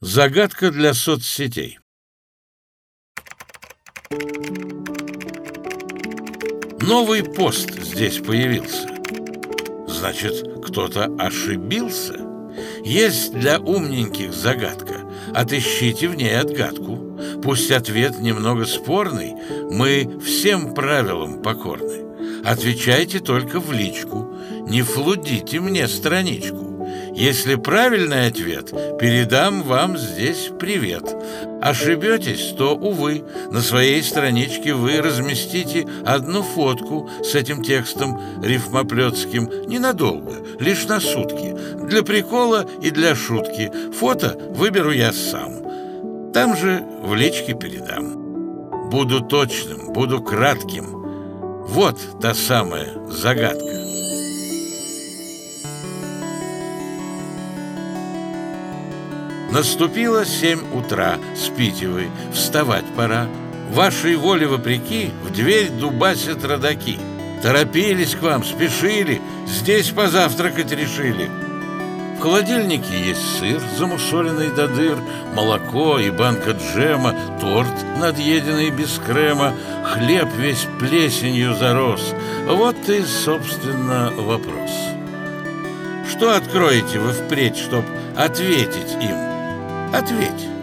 Загадка для соцсетей. Новый пост здесь появился. Значит, кто-то ошибился? Есть для умненьких загадка. Отыщите в ней отгадку. Пусть ответ немного спорный, мы всем правилам покорны. Отвечайте только в личку, не флудите мне страничку. Если правильный ответ, передам вам здесь привет. Ошибетесь, то, увы, на своей страничке вы разместите одну фотку с этим текстом рифмоплетским ненадолго, лишь на сутки, для прикола и для шутки. Фото выберу я сам, там же в личке передам. Буду точным, буду кратким. Вот та самая загадка. Наступило 7 утра, спите вы, вставать пора. Вашей воле вопреки в дверь дубасят родаки. Торопились к вам, спешили, здесь позавтракать решили. В холодильнике есть сыр, замусоленный до дыр, молоко и банка джема, торт, надъеденный без крема, хлеб весь плесенью зарос. Вот и, собственно, вопрос. Что откроете вы впредь, чтоб ответить им? Ответь.